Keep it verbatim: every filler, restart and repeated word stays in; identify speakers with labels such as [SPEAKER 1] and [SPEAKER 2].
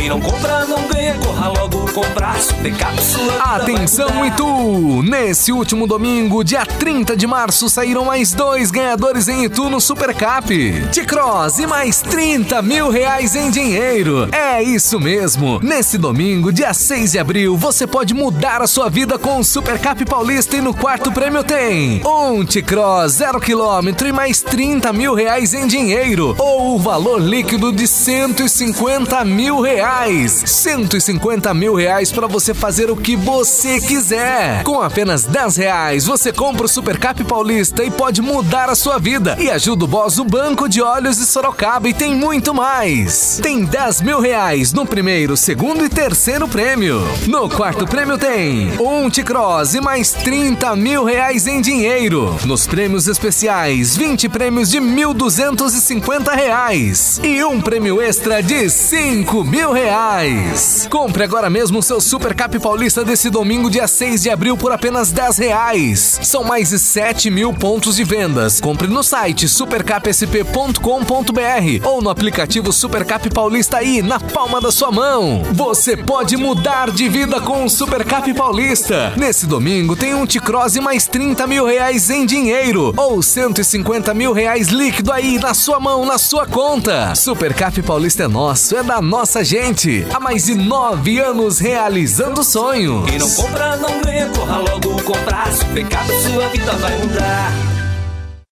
[SPEAKER 1] Quem não compra não ganha, corra logo comprar Supercap.
[SPEAKER 2] Atenção Itu! Nesse último domingo, dia trinta de março, saíram mais dois ganhadores em Itu no Supercap. T-Cross e mais trinta mil reais em dinheiro. É isso mesmo! Nesse domingo, dia seis de abril, você pode mudar a sua vida com o Supercap Paulista e no quarto prêmio tem um T-Cross zero quilômetro e mais trinta mil reais em dinheiro, ou o valor líquido de cento e cinquenta mil reais. cento e cinquenta mil reais para você fazer o que você quiser. Com apenas dez reais, você compra o Supercap Paulista e pode mudar a sua vida. E ajuda o Boss, o Banco de Olhos de Sorocaba, e tem muito mais. Tem dez mil reais no primeiro, segundo e terceiro prêmio. No quarto prêmio tem um T-Cross e mais trinta mil reais em dinheiro. Nos prêmios especiais, vinte prêmios de mil duzentos e cinquenta reais e um prêmio extra de cinco mil reais. Compre agora mesmo o seu Supercap Paulista desse domingo, dia seis de abril, por apenas dez reais. São mais de sete mil pontos de vendas. Compre no site supercap s p ponto com ponto b r ou no aplicativo Supercap Paulista aí, na palma da sua mão. Você pode mudar de vida com o Supercap Paulista. Nesse domingo tem um T-Cross e mais trinta mil reais em dinheiro, ou cento e cinquenta mil reais líquido aí na sua mão, na sua conta. Supercap Paulista é nosso, é da nossa gente. Há mais de nove anos realizando sonhos.
[SPEAKER 1] Quem não compra não ganha, corra logo comprar Supercap, sua vida vai mudar.